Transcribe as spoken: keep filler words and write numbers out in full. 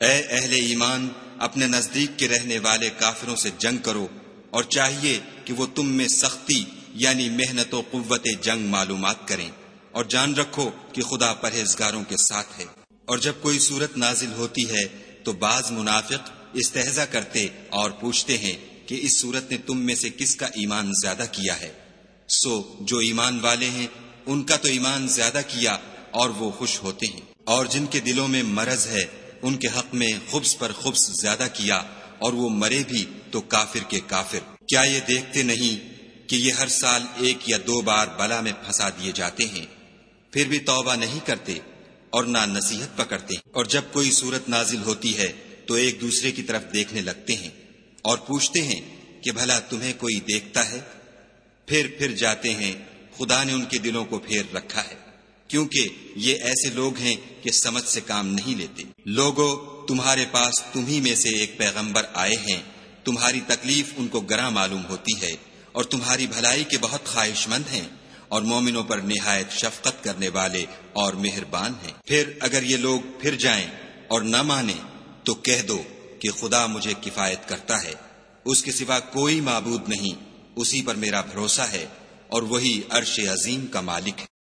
اے اہل ایمان، اپنے نزدیک کے رہنے والے کافروں سے جنگ کرو، اور چاہیے کہ وہ تم میں سختی یعنی محنت و قوت جنگ معلومات کریں، اور جان رکھو کہ خدا پرہیزگاروں کے ساتھ ہے۔ اور جب کوئی صورت نازل ہوتی ہے تو بعض منافق استہزا کرتے اور پوچھتے ہیں کہ اس صورت نے تم میں سے کس کا ایمان زیادہ کیا ہے؟ سو جو ایمان والے ہیں ان کا تو ایمان زیادہ کیا اور وہ خوش ہوتے ہیں، اور جن کے دلوں میں مرض ہے ان کے حق میں خبث پر خبث زیادہ کیا، اور وہ مرے بھی تو کافر کے کافر۔ کیا یہ دیکھتے نہیں کہ یہ ہر سال ایک یا دو بار بلا میں پھنسا دیے جاتے ہیں، پھر بھی توبہ نہیں کرتے اور نہ نصیحت پکڑتے؟ اور جب کوئی صورت نازل ہوتی ہے تو ایک دوسرے کی طرف دیکھنے لگتے ہیں اور پوچھتے ہیں کہ بھلا تمہیں کوئی دیکھتا ہے؟ پھر پھر جاتے ہیں، خدا نے ان کے دلوں کو پھیر رکھا ہے، کیونکہ یہ ایسے لوگ ہیں کہ سمجھ سے کام نہیں لیتے۔ لوگو، تمہارے پاس تمہی میں سے ایک پیغمبر آئے ہیں، تمہاری تکلیف ان کو گراں معلوم ہوتی ہے اور تمہاری بھلائی کے بہت خواہش مند ہیں، اور مومنوں پر نہایت شفقت کرنے والے اور مہربان ہیں۔ پھر اگر یہ لوگ پھر جائیں اور نہ مانیں تو کہہ دو کہ خدا مجھے کفایت کرتا ہے، اس کے سوا کوئی معبود نہیں، اسی پر میرا بھروسہ ہے، اور وہی عرش عظیم کا مالک ہے۔